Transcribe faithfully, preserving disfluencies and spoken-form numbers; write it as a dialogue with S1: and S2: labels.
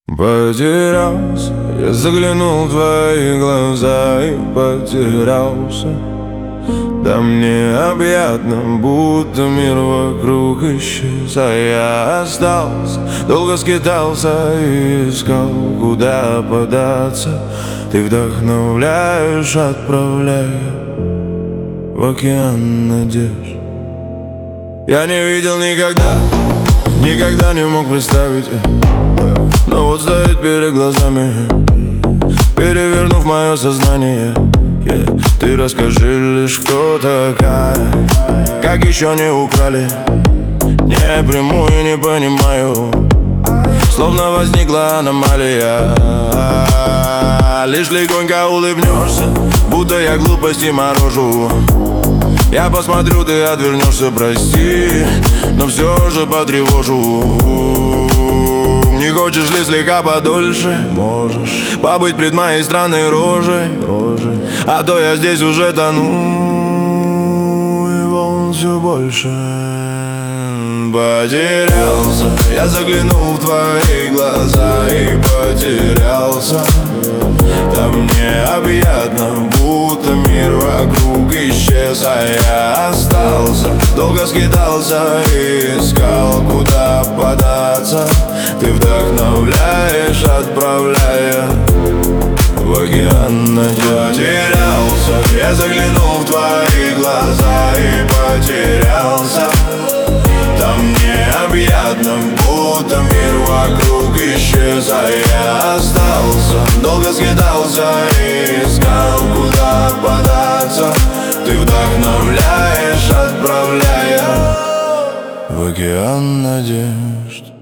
S1: Потерялся, я заглянул в твои глаза и потерялся. Там необъятно, будто мир вокруг исчез, а я остался, долго скитался и искал, куда податься. Ты вдохновляешь, отправляя в океан надежд. Я не видел никогда, никогда не мог представить, но вот стоит перед глазами, перевернув мое сознание. Yeah. Ты расскажи лишь, кто такая, как еще не украли, не приму и не понимаю, словно возникла аномалия. Лишь легонько улыбнешься, будто я глупости морожу. Я посмотрю, ты отвернешься, прости, но все же потревожу. Не хочешь ли слегка подольше? Можешь побыть пред моей странной рожей, рожей. А то я здесь уже тону, и волн все больше. Потерялся, я заглянул в твои глаза и потерялся. Там необъятно, будто мир вокруг исчез, а я остался, долго скитался и искал, куда податься. Ты вдохновляешь, отправляя в океан надежд. Потерялся, я заглянул в твои глаза и потерялся. Там необъятно, будто мир вокруг исчез, а я остался, долго скитался и искал, куда податься. Ты вдохновляешь, отправляя в океан надежд.